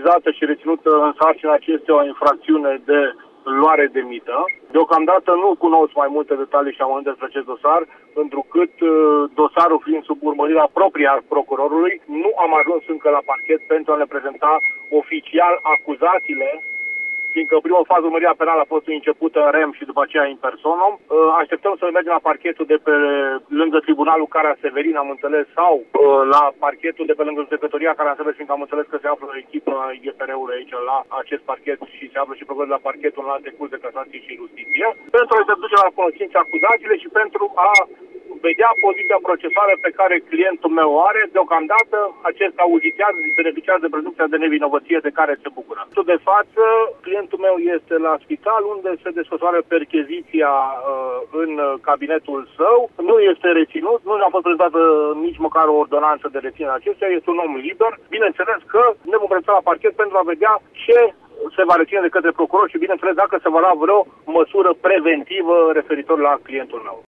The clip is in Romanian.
sesizată și reținută în sarcina acestea o infracțiune de luare de mită. Deocamdată nu cunosc mai multe detalii și amănunte despre acest dosar, întrucât dosarul fiind sub urmărirea proprie a procurorului, nu am ajuns încă la parchet pentru a ne prezenta oficial acuzațiile, fiindcă prima fază urmărirea penală a fost începută în rem și după aceea in personam. Așteptăm să mergem la parchetul de pe lângă Tribunalul Cara Severin, am înțeles, sau la parchetul de pe lângă Judecătoria Cara Severin, fiindcă am înțeles că se află o echipă a IGPR-ului aici la acest parchet și se află și probabil la parchetul în alte curți de casație și justiție, pentru a se duce la cunoștință acuzațiile și pentru a vedea poziția procesuală pe care clientul meu o are. Deocamdată acesta auzitează și beneficiază de prezumția de nevinovăție de care se bucură. De față, clientul meu este la spital, unde se desfășoară percheziția în cabinetul său. Nu este reținut, nu a fost prezentată nici măcar o ordonanță de reținere acestuia, este un om liber. Bineînțeles că ne vom prezenta la parchet pentru a vedea ce se va reține de către procuror și, bineînțeles, dacă se va lua vreo măsură preventivă referitor la clientul meu.